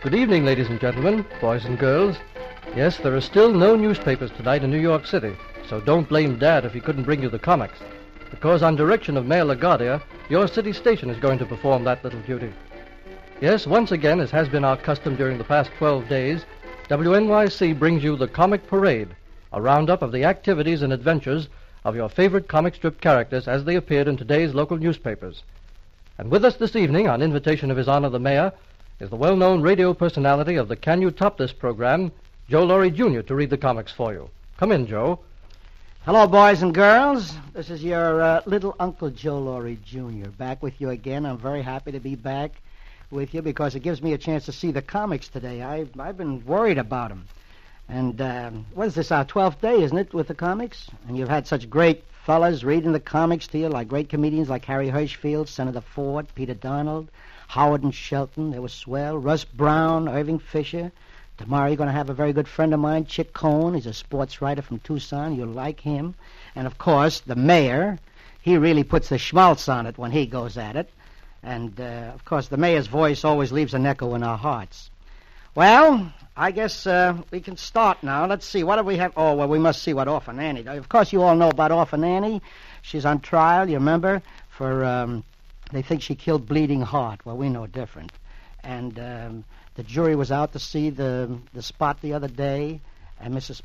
Good evening, ladies and gentlemen, boys and girls. Yes, there are still no newspapers tonight in New York City, so don't blame Dad if he couldn't bring you the comics. Because on direction of Mayor LaGuardia, your city station is going to perform that little duty. Yes, once again, as has been our custom during the past 12 days, WNYC brings you the Comic Parade, a roundup of the activities and adventures of your favorite comic strip characters as they appeared in today's local newspapers. And with us this evening, on invitation of His Honor the Mayor, is the well-known radio personality of the Can You Top This program, Joe Laurie, Jr., to read the comics for you. Come in, Joe. Hello, boys and girls. This is your little Uncle Joe Laurie, Jr., back with you again. I'm very happy to be back with you because it gives me a chance to see the comics today. I've been worried about them. And what is this, our 12th day, isn't it, with the comics? And you've had such great fellas reading the comics to you, like great comedians like Harry Hirschfield, Senator Ford, Peter Donald, Howard and Shelton. They were swell. Russ Brown, Irving Fisher. Tomorrow you're going to have a very good friend of mine, Chick Cohen. He's a sports writer from Tucson. You'll like him. And, of course, the mayor. He really puts the schmaltz on it when he goes at it. And, of course, the mayor's voice always leaves an echo in our hearts. Well, I guess we can start now. Let's see. What do we have? Oh, well, we must see what Orphan Annie does. Of course, you all know about Orphan Annie. She's on trial, you remember, for... They think she killed Bleeding Heart. Well, we know different. And the jury was out to see the spot the other day, and Mrs.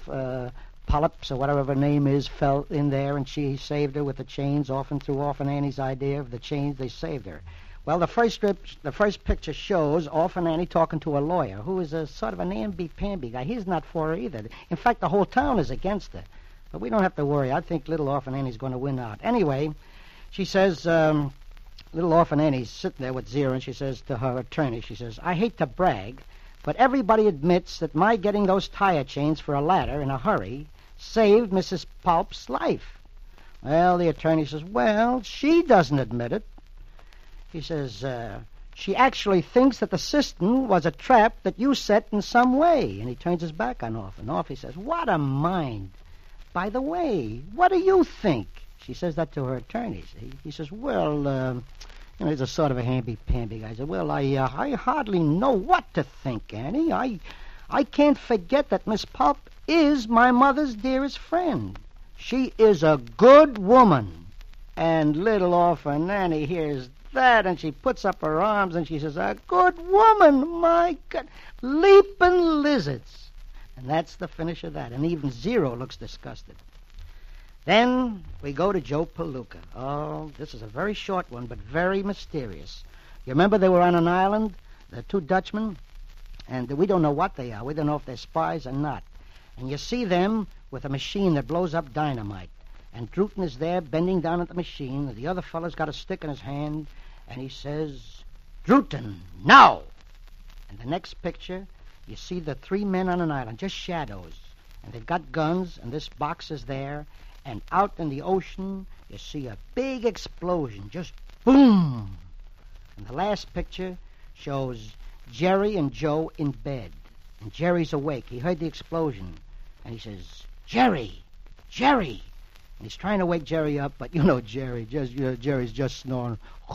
Polyps, or whatever her name is, fell in there, and she saved her with the chains, often through Orphan Annie's idea of the chains. They saved her. Well, the first picture shows Orphan Annie talking to a lawyer, who is a sort of an namby-pamby guy. He's not for her either. In fact, the whole town is against her. But we don't have to worry. I think little Orphan Annie's going to win out. Anyway, she says... Little Orphan Annie's sitting there with Zero, and she says to her attorney, she says, I hate to brag, but everybody admits that my getting those tire chains for a ladder in a hurry saved Mrs. Pulp's life. Well, the attorney says, well, she doesn't admit it. He says, she actually thinks that the cistern was a trap that you set in some way. And he turns his back on Orphan. Orphan says, what a mind. By the way, what do you think? She says that to her attorneys. He says, well, he's a sort of a hamby-pamby guy. He says, well, I hardly know what to think, Annie. I can't forget that Miss Pulp is my mother's dearest friend. She is a good woman. And little Orphan Annie hears that, and she puts up her arms, and she says, a good woman, my God, leaping lizards. And that's the finish of that. And even Zero looks disgusted. Then we go to Joe Palooka. Oh, this is a very short one, but very mysterious. You remember they were on an island, the two Dutchmen? And we don't know what they are. We don't know if they're spies or not. And you see them with a machine that blows up dynamite. And Drootin is there bending down at the machine. And the other fellow's got a stick in his hand. And he says, Drootin, now! And the next picture, you see the three men on an island, just shadows. And they've got guns, and this box is there. And out in the ocean, you see a big explosion, just boom. And the last picture shows Jerry and Joe in bed. And Jerry's awake. He heard the explosion. And he says, Jerry, Jerry. And he's trying to wake Jerry up, but you know Jerry. Jerry's just snoring.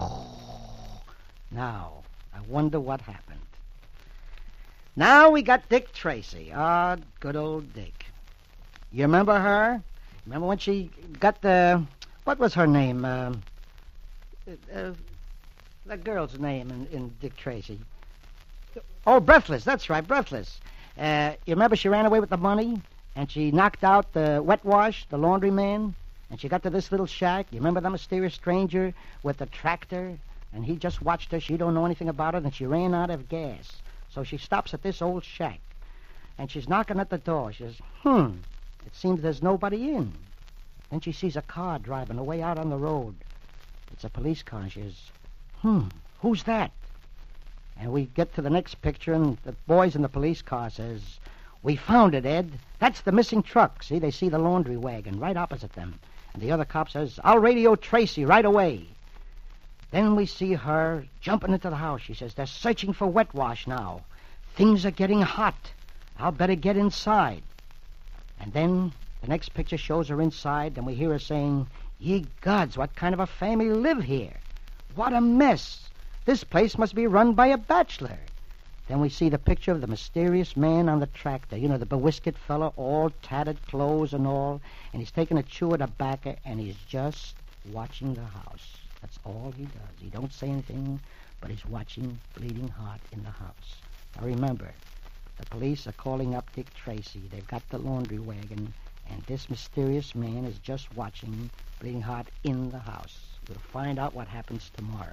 Now, I wonder what happened. Now we got Dick Tracy. Ah, good old Dick. You remember her? Remember when she got what was her name? The girl's name in Dick Tracy. Oh, Breathless, that's right, Breathless. You remember she ran away with the money? And she knocked out the wet wash, the laundry man? And she got to this little shack. You remember the mysterious stranger with the tractor? And he just watched her. She don't know anything about it, and she ran out of gas. So she stops at this old shack. And she's knocking at the door. She says, it seems there's nobody in. Then she sees a car driving away out on the road. It's a police car, and she says, who's that? And we get to the next picture, and the boys in the police car says, we found it, Ed. That's the missing truck. See, they see the laundry wagon right opposite them. And the other cop says, I'll radio Tracy right away. Then we see her jumping into the house. She says, they're searching for wet wash now. Things are getting hot. I'll better get inside. And then the next picture shows her inside, and we hear her saying, ye gods, what kind of a family live here? What a mess. This place must be run by a bachelor. Then we see the picture of the mysterious man on the tractor. You know, the bewhiskered fella, all tattered clothes and all. And he's taking a chew of tobacco, and he's just watching the house. That's all he does. He don't say anything, but he's watching Bleeding Heart in the house. Now remember, the police are calling up Dick Tracy. They've got the laundry wagon, and this mysterious man is just watching Bleeding Heart in the house. We'll find out what happens tomorrow.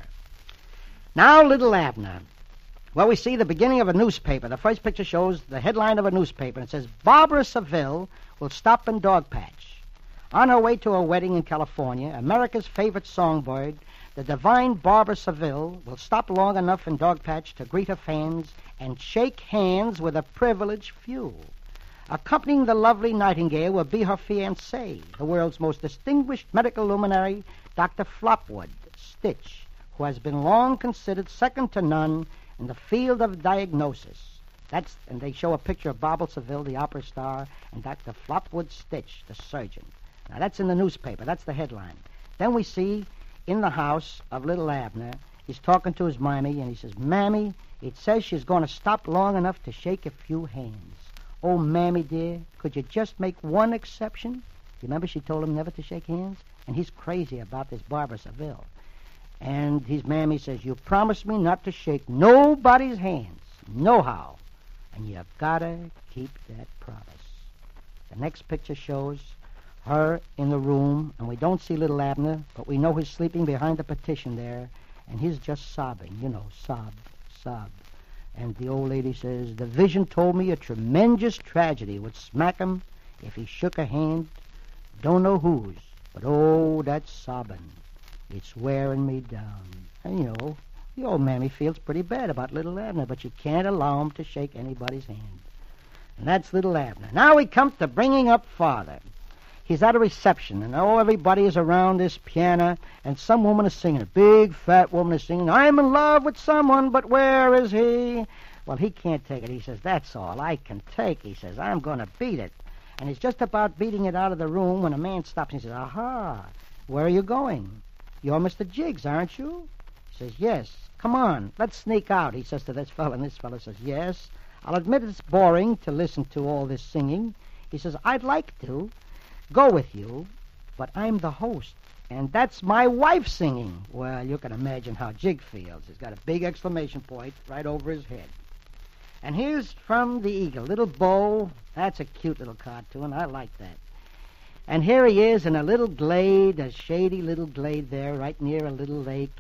Now, Little Abner. Well, we see the beginning of a newspaper. The first picture shows the headline of a newspaper. It says, Barbara Seville will stop in Dogpatch. On her way to a wedding in California, America's favorite songbird, the divine Barbara Seville, will stop long enough in Dogpatch to greet her fans and shake hands with a privileged few. Accompanying the lovely Nightingale will be her fiancé, the world's most distinguished medical luminary, Dr. Flopwood Stitch, who has been long considered second to none in the field of diagnosis. And they show a picture of Barbara Seville, the opera star, and Dr. Flopwood Stitch, the surgeon. Now, that's in the newspaper. That's the headline. Then we see in the house of Little Abner, he's talking to his mammy, and he says, Mammy, it says she's going to stop long enough to shake a few hands. Oh, Mammy, dear, could you just make one exception? You remember she told him never to shake hands? And he's crazy about this Barbara Seville. And his mammy says, you promised me not to shake nobody's hands, nohow. And you gotta keep that promise. The next picture shows her in the room, and we don't see Little Abner, but we know he's sleeping behind the partition there, and he's just sobbing, sob, sob. And the old lady says, the vision told me a tremendous tragedy would smack him if he shook a hand, don't know whose, but oh, that sobbing. It's wearing me down. And, the old mammy feels pretty bad about Little Abner, but you can't allow him to shake anybody's hand. And that's Little Abner. Now we come to bringing up Father. He's at a reception, and everybody is around this piano, and some woman is singing. A big, fat woman is singing, I'm in love with someone, but where is he? Well, he can't take it. He says, that's all I can take. He says, I'm going to beat it. And he's just about beating it out of the room when a man stops and he says, aha, where are you going? You're Mr. Jiggs, aren't you? He says, yes. Come on, let's sneak out, he says to this fellow, and this fellow says, yes. I'll admit it's boring to listen to all this singing. He says, I'd like to go with you, but I'm the host, and that's my wife singing. Well, you can imagine how Jig feels. He's got a big exclamation point right over his head. And here's from the Eagle, Little Bo. That's a cute little cartoon. I like that. And here he is in a little glade, a shady little glade there, right near a little lake.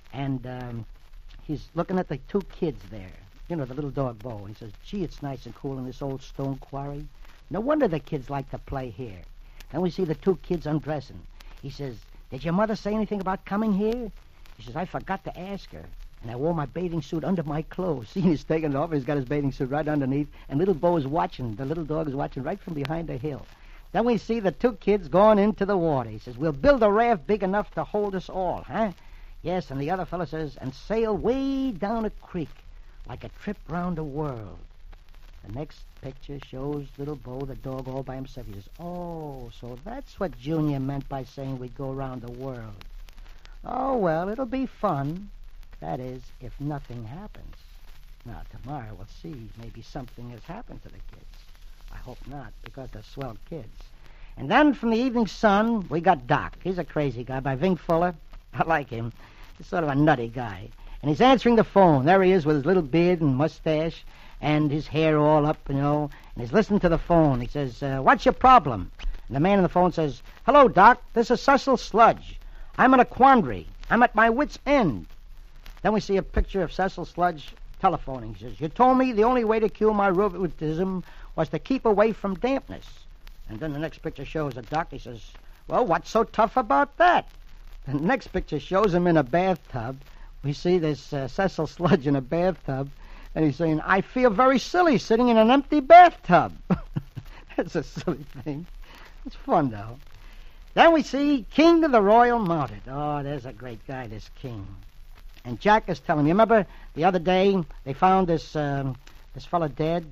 And he's looking at the two kids there. The little dog Bo. And he says, gee, it's nice and cool in this old stone quarry. No wonder the kids like to play here. Then we see the two kids undressing. He says, did your mother say anything about coming here? He says, I forgot to ask her. And I wore my bathing suit under my clothes. See, he's taking it off. He's got his bathing suit right underneath. And little Bo is watching. The little dog is watching right from behind a hill. Then we see the two kids going into the water. He says, we'll build a raft big enough to hold us all, huh? Yes, and the other fellow says, and sail way down a creek like a trip round the world. The next picture shows little Bo, the dog, all by himself. He says, oh, so that's what Junior meant by saying we'd go around the world. Oh, well, it'll be fun. That is, if nothing happens. Now, tomorrow we'll see. Maybe something has happened to the kids. I hope not, because they're swell kids. And then from the Evening Sun, we got Doc. He's a crazy guy by Ving Fuller. I like him. He's sort of a nutty guy. And he's answering the phone. There he is with his little beard and mustache and his hair all up, and he's listening to the phone. He says, what's your problem? And the man on the phone says, hello, Doc. This is Cecil Sludge. I'm in a quandary. I'm at my wit's end. Then we see a picture of Cecil Sludge telephoning. He says, you told me the only way to cure my rheumatism was to keep away from dampness. And then the next picture shows a doc. He says, well, what's so tough about that? And the next picture shows him in a bathtub. We see this Cecil Sludge in a bathtub, and he's saying, I feel very silly sitting in an empty bathtub. That's a silly thing. It's fun, though. Then we see King of the Royal Mounted. Oh, there's a great guy, this king. And Jack is telling me, remember the other day they found this fella dead,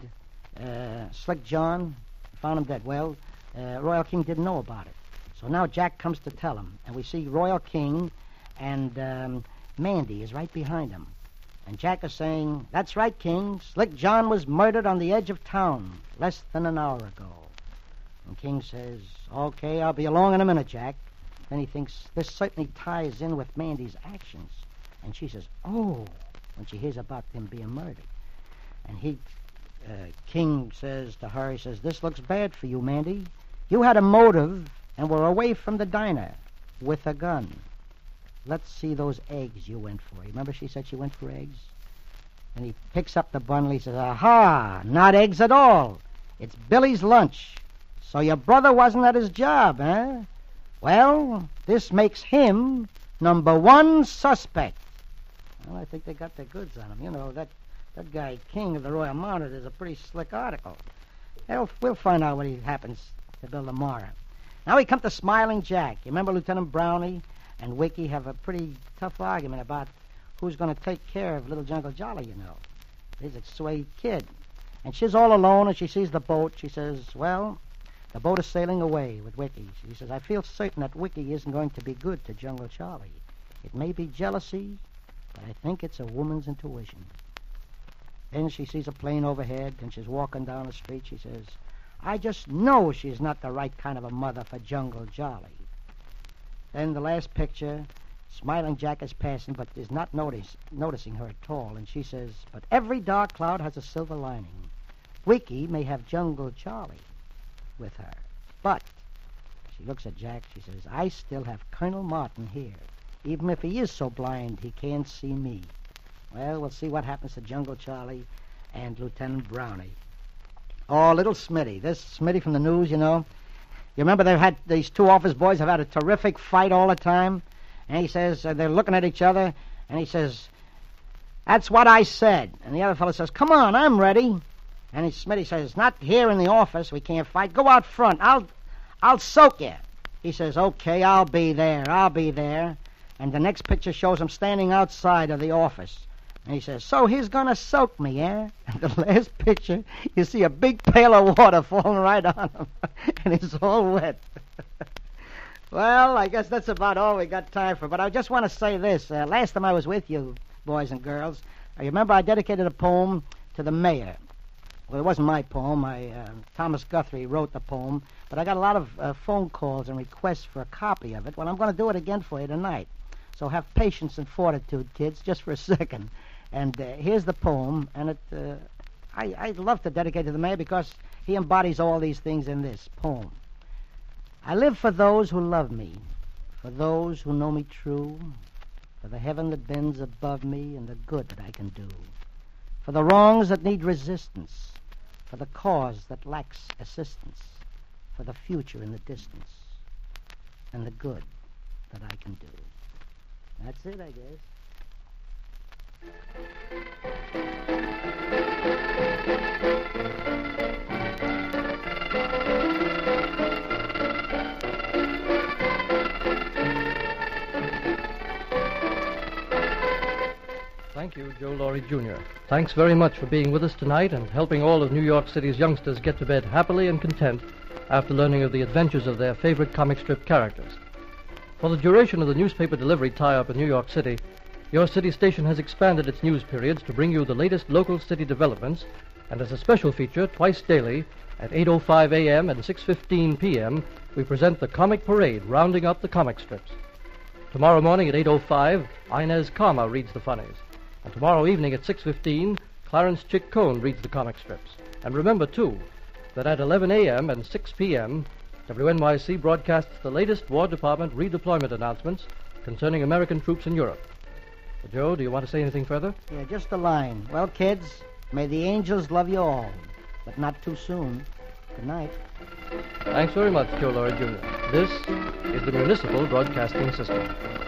Slick John, found him dead. Well, Royal King didn't know about it. So now Jack comes to tell him. And we see Royal King and Mandy is right behind him. And Jack is saying, "That's right, King. Slick John was murdered on the edge of town less than an hour ago." And King says, "Okay, I'll be along in a minute, Jack." Then he thinks, this certainly ties in with Mandy's actions. And she says, "Oh," when she hears about him being murdered. And King says to her, he says, "This looks bad for you, Mandy. You had a motive and were away from the diner with a gun. Let's see those eggs you went for." Remember she said she went for eggs? And he picks up the bundle. He says, "Aha, not eggs at all. It's Billy's lunch. So your brother wasn't at his job, eh? Well, this makes him number one suspect." Well, I think they got their goods on him. You know, that guy King of the Royal Monitor is a pretty slick article. We'll find out what happens to Bill tomorrow. Now we come to Smiling Jack. You remember Lieutenant Brownie and Wiki have a pretty tough argument about who's going to take care of little Jungle Jolly, you know. He's a sweet kid. And she's all alone, and she sees the boat. She says, well, the boat is sailing away with Wiki. She says, "I feel certain that Wiki isn't going to be good to Jungle Charlie. It may be jealousy, but I think it's a woman's intuition." Then she sees a plane overhead, and she's walking down the street. She says, "I just know she's not the right kind of a mother for Jungle Jolly." Then the last picture, Smiling Jack is passing, but is not noticing her at all. And she says, "But every dark cloud has a silver lining. Wiki may have Jungle Charlie with her, but," she looks at Jack, she says, "I still have Colonel Martin here. Even if he is so blind, he can't see me." Well, we'll see what happens to Jungle Charlie and Lieutenant Brownie. Oh, little Smitty. This Smitty from the news, you know. You remember these two office boys have had a terrific fight all the time? And he says, they're looking at each other, and he says, "That's what I said." And the other fellow says, "Come on, I'm ready." And Smitty says, "Not here in the office. We can't fight. Go out front. I'll soak you." He says, "Okay, I'll be there. And the next picture shows him standing outside of the office. And he says, "So he's going to soak me, eh?" And the last picture, you see a big pail of water falling right on him. And it's all wet. Well, I guess that's about all we got time for. But I just want to say this. Last time I was with you, boys and girls, I remember I dedicated a poem to the mayor. Well, it wasn't my poem. Thomas Guthrie wrote the poem. But I got a lot of phone calls and requests for a copy of it. Well, I'm going to do it again for you tonight. So have patience and fortitude, kids, just for a second. And here's the poem, and I'd love to dedicate it to the mayor because he embodies all these things in this poem. "I live for those who love me, for those who know me true, for the heaven that bends above me and the good that I can do, for the wrongs that need resistance, for the cause that lacks assistance, for the future in the distance, and the good that I can do." That's it, I guess. Thank you, Joe Laurie Jr. Thanks very much for being with us tonight and helping all of New York City's youngsters get to bed happily and content after learning of the adventures of their favorite comic strip characters. For the duration of the newspaper delivery tie-up in New York City, your city station has expanded its news periods to bring you the latest local city developments, and as a special feature, twice daily, at 8:05 a.m. and 6:15 p.m., we present the Comic Parade, rounding up the comic strips. Tomorrow morning at 8:05, Inez Karma reads the funnies. And tomorrow evening at 6:15, Clarence Chick Cohn reads the comic strips. And remember, too, that at 11 a.m. and 6 p.m., WNYC broadcasts the latest War Department redeployment announcements concerning American troops in Europe. Joe, do you want to say anything further? Yeah, just a line. Well, kids, may the angels love you all, but not too soon. Good night. Thanks very much, Joe Laurie Jr. This is the Municipal Broadcasting System.